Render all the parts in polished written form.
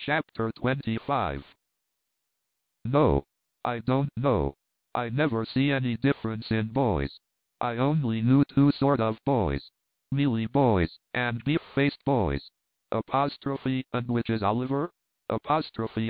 Chapter 25. No, I don't know. I never see any difference in boys. I only knew two sort of boys. Mealy boys, and beef-faced boys. Apostrophe, and which is Oliver? Apostrophe,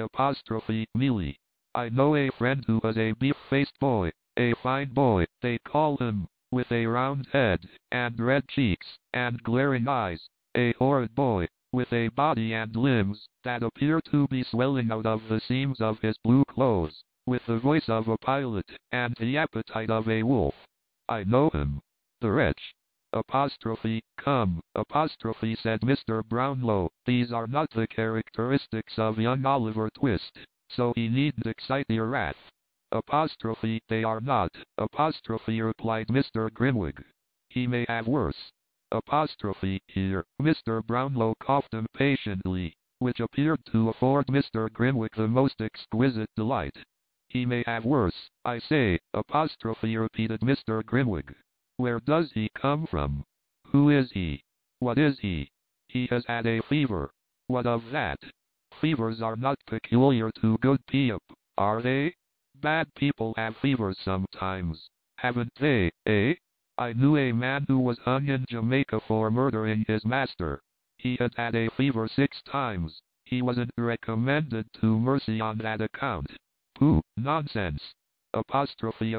Mealy. I know a friend who was a beef-faced boy, a fine boy, they call him, with a round head, and red cheeks, and glaring eyes, a horrid boy, with a body and limbs that appear to be swelling out of the seams of his blue clothes, with the voice of a pilot, and the appetite of a wolf. I know him. The wretch. Apostrophe, come, apostrophe, said Mr. Brownlow, these are not the characteristics of young Oliver Twist, so he needn't excite your wrath. Apostrophe, they are not, apostrophe, replied Mr. Grimwig. He may have worse. Apostrophe, here, Mr. Brownlow coughed impatiently, which appeared to afford Mr. Grimwig the most exquisite delight. He may have worse, I say, apostrophe, repeated Mr. Grimwig. Where does he come from? Who is he? What is he? He has had a fever. What of that? Fevers are not peculiar to good people, are they? Bad people have fevers sometimes, haven't they, eh? I knew a man who was hung in Jamaica for murdering his master. He had had a fever 6 times. He wasn't recommended to mercy on that account. Pooh, nonsense. Apostrophe,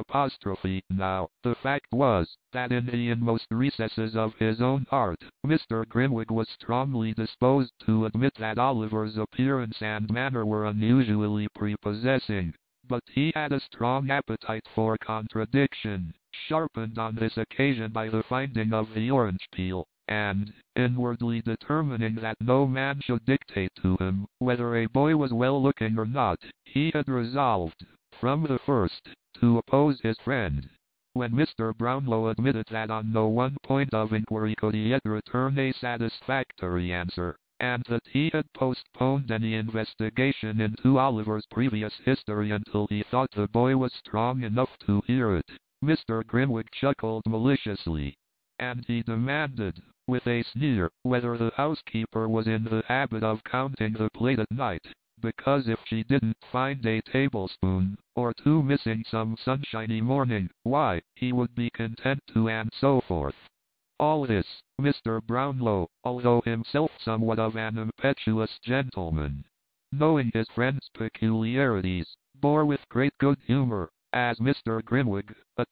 now, the fact was, that in the inmost recesses of his own heart, Mr. Grimwig was strongly disposed to admit that Oliver's appearance and manner were unusually prepossessing. But he had a strong appetite for contradiction, sharpened on this occasion by the finding of the orange peel, and, inwardly determining that no man should dictate to him whether a boy was well-looking or not, he had resolved, from the first, to oppose his friend. When Mr. Brownlow admitted that on no one point of inquiry could he yet return a satisfactory answer, and that he had postponed any investigation into Oliver's previous history until he thought the boy was strong enough to hear it, Mr. Grimwig chuckled maliciously, and he demanded, with a sneer, whether the housekeeper was in the habit of counting the plate at night, because if she didn't find a tablespoon or two missing some sunshiny morning, why, he would be content to, and so forth. All this, Mr. Brownlow, although himself somewhat of an impetuous gentleman, knowing his friend's peculiarities, bore with great good humor, as Mr. Grimwig,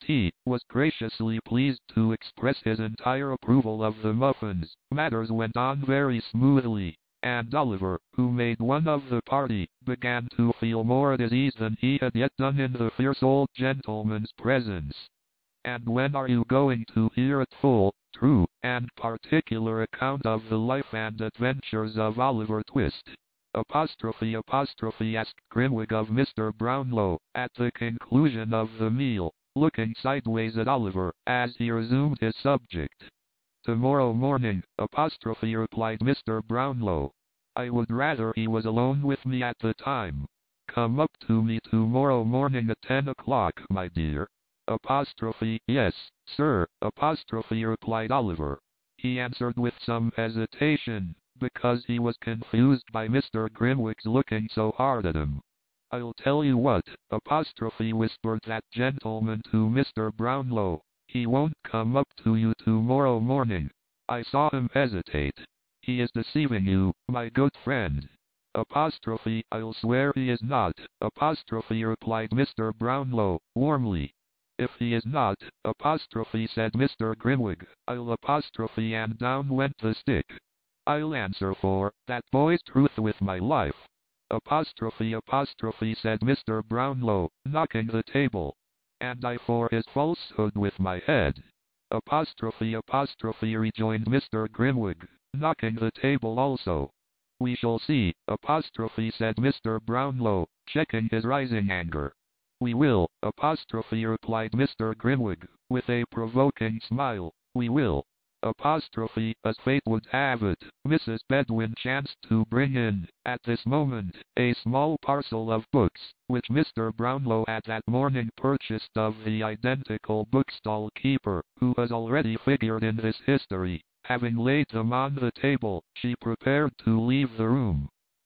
was graciously pleased to express his entire approval of the muffins. Matters went on very smoothly, and Oliver, who made one of the party, began to feel more at his ease than he had yet done in the fierce old gentleman's presence. And when are you going to hear a full, true, and particular account of the life and adventures of Oliver Twist? Apostrophe, asked Grimwig of Mr. Brownlow, at the conclusion of the meal, looking sideways at Oliver, as he resumed his subject. Tomorrow morning, apostrophe, replied Mr. Brownlow. I would rather he was alone with me at the time. Come up to me tomorrow morning at 10 o'clock, my dear. Apostrophe, yes, sir, apostrophe, replied Oliver. He answered with some hesitation, because he was confused by Mr. Grimwig's looking so hard at him. I'll tell you what, apostrophe, whispered that gentleman to Mr. Brownlow. He won't come up to you tomorrow morning. I saw him hesitate. He is deceiving you, my good friend. Apostrophe, I'll swear he is not, apostrophe, replied Mr. Brownlow, warmly. If he is not, apostrophe, said Mr. Grimwig, I'll apostrophe, and down went the stick. I'll answer for that boy's truth with my life. Apostrophe, said Mr. Brownlow, knocking the table. And I for his falsehood with my head. Apostrophe, rejoined Mr. Grimwig, knocking the table also. We shall see, apostrophe, said Mr. Brownlow, checking his rising anger. We will, apostrophe, replied Mr. Grimwig, with a provoking smile, we will. Apostrophe, as fate would have it, Mrs. Bedwin chanced to bring in, at this moment, a small parcel of books, which Mr. Brownlow had that morning purchased of the identical bookstall keeper, who has already figured in this history. Having laid them on the table, she prepared to leave the room.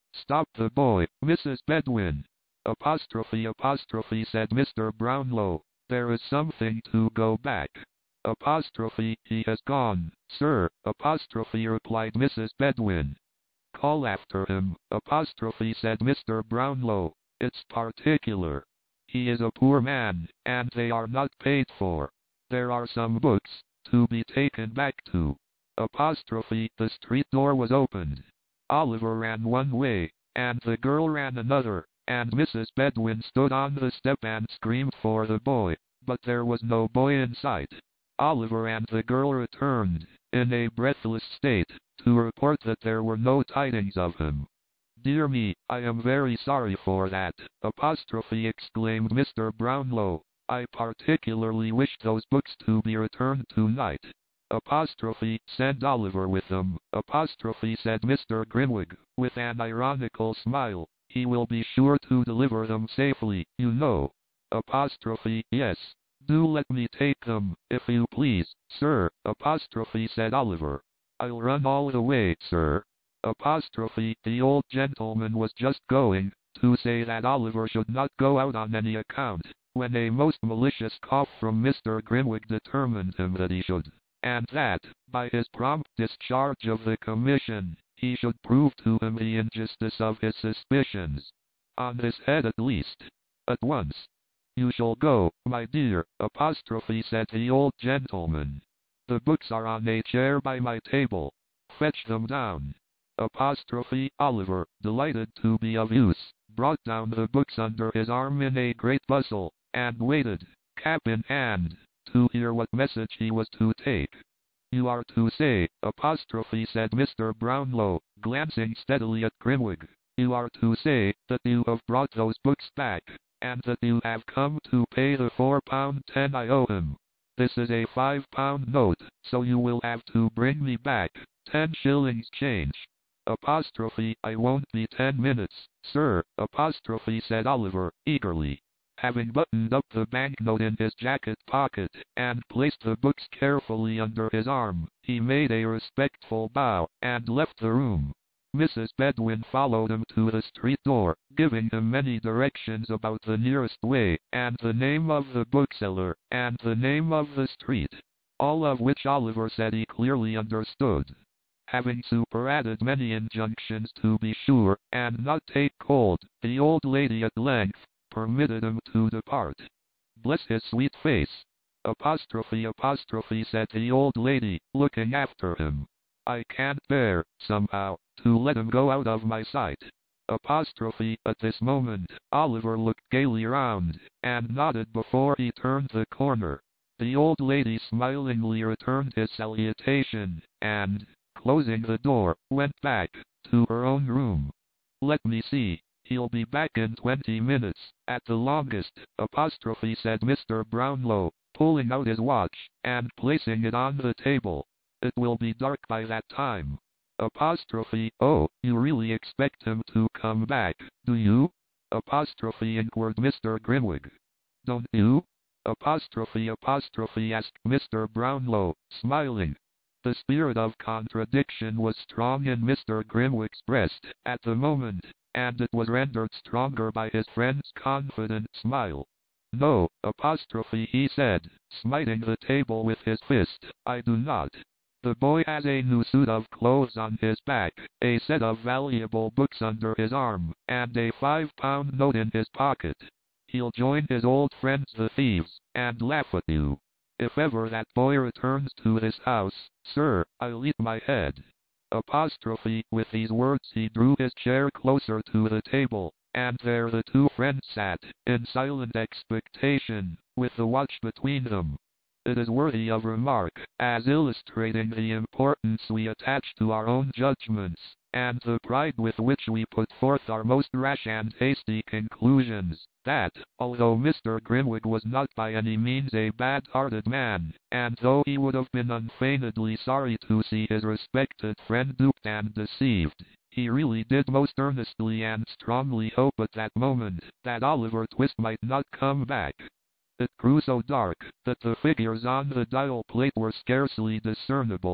Stop the boy, Mrs. Bedwin. Apostrophe, said Mr. Brownlow. There is something to go back. Apostrophe, he has gone, sir. Apostrophe, replied Mrs. Bedwin. Call after him. Apostrophe, said Mr. Brownlow. It's particular. He is a poor man, and they are not paid for. There are some books to be taken back to. Apostrophe, the street door was opened. Oliver ran one way, and the girl ran another, and Mrs. Bedwin stood on the step and screamed for the boy, but there was no boy in sight. Oliver and the girl returned, in a breathless state, to report that there were no tidings of him. Dear me, I am very sorry for that, apostrophe, exclaimed Mr. Brownlow. I particularly wish those books to be returned tonight. Apostrophe, send Oliver with them, apostrophe, said Mr. Grimwig, with an ironical smile. He will be sure to deliver them safely, you know. Apostrophe, yes. Do let me take them, if you please, sir, apostrophe, said Oliver. I'll run all the way, sir. Apostrophe, the old gentleman was just going to say that Oliver should not go out on any account, when a most malicious cough from Mr. Grimwig determined him that he should, and that, by his prompt discharge of the commission, he should prove to him the injustice of his suspicions. On this head at least. At once. You shall go, my dear, apostrophe, said the old gentleman. The books are on a chair by my table. Fetch them down. Apostrophe, Oliver, delighted to be of use, brought down the books under his arm in a great bustle, and waited, cap in hand, to hear what message he was to take. You are to say, apostrophe, said Mr. Brownlow, glancing steadily at Grimwig. You are to say that you have brought those books back, and that you have come to pay the £4.10 I owe him. This is a £5 note, so you will have to bring me back 10 shillings change. Apostrophe, I won't be 10 minutes, sir, apostrophe, said Oliver, eagerly. Having buttoned up the banknote in his jacket pocket, and placed the books carefully under his arm, he made a respectful bow, and left the room. Mrs. Bedwin followed him to the street door, giving him many directions about the nearest way, and the name of the bookseller, and the name of the street, all of which Oliver said he clearly understood. Having superadded many injunctions to be sure, and not take cold, the old lady at length permitted him to depart. Bless his sweet face! Apostrophe, said the old lady, looking after him. I can't bear, somehow, to let him go out of my sight. Apostrophe, at this moment, Oliver looked gaily round, and nodded before he turned the corner. The old lady smilingly returned his salutation, and, closing the door, went back to her own room. Let me see. He'll be back in 20 minutes, at the longest, apostrophe, said Mr. Brownlow, pulling out his watch, and placing it on the table. It will be dark by that time. Apostrophe, oh, you really expect him to come back, do you? Apostrophe, inquired Mr. Grimwig. Don't you? Apostrophe, asked Mr. Brownlow, smiling. The spirit of contradiction was strong in Mr. Grimwig's breast at the moment, and it was rendered stronger by his friend's confident smile. No, apostrophe, he said, smiting the table with his fist, I do not. The boy has a new suit of clothes on his back, a set of valuable books under his arm, and a £5 note in his pocket. He'll join his old friends the thieves, and laugh at you. If ever that boy returns to this house, sir, I'll eat my head. Apostrophe, with these words he drew his chair closer to the table, and there the two friends sat, in silent expectation, with the watch between them. It is worthy of remark, as illustrating the importance we attach to our own judgments, and the pride with which we put forth our most rash and hasty conclusions, that, although Mr. Grimwig was not by any means a bad-hearted man, and though he would have been unfeignedly sorry to see his respected friend duped and deceived, he really did most earnestly and strongly hope at that moment that Oliver Twist might not come back. It grew so dark that the figures on the dial plate were scarcely discernible,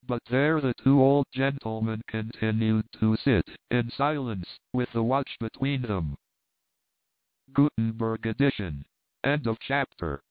But there the two old gentlemen continued to sit in silence, with the watch between them. Gutenberg edition. End of chapter.